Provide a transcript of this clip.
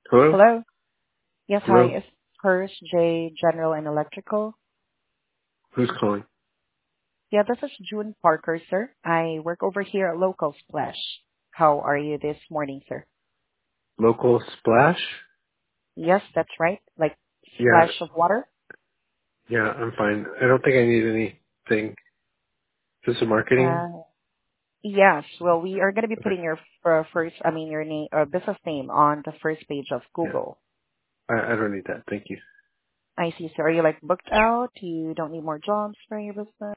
Hello? Hello. Yes, hi. Hello? It's First J General and Electrical. Who's calling? Yeah, this is June Parker, sir. I work over here at Local Splash. How are you this morning, sir? Local Splash? Yes, that's right. Like Yeah, splash of water. yeah, I'm fine. I don't think I need anything. Just a marketing? Uh, yes. Well, we are going to be Okay. putting your your name, business name on the first page of Yeah. Google. I don't need that. Thank you. I see, sir. Are you like booked out? You don't need more jobs for your business?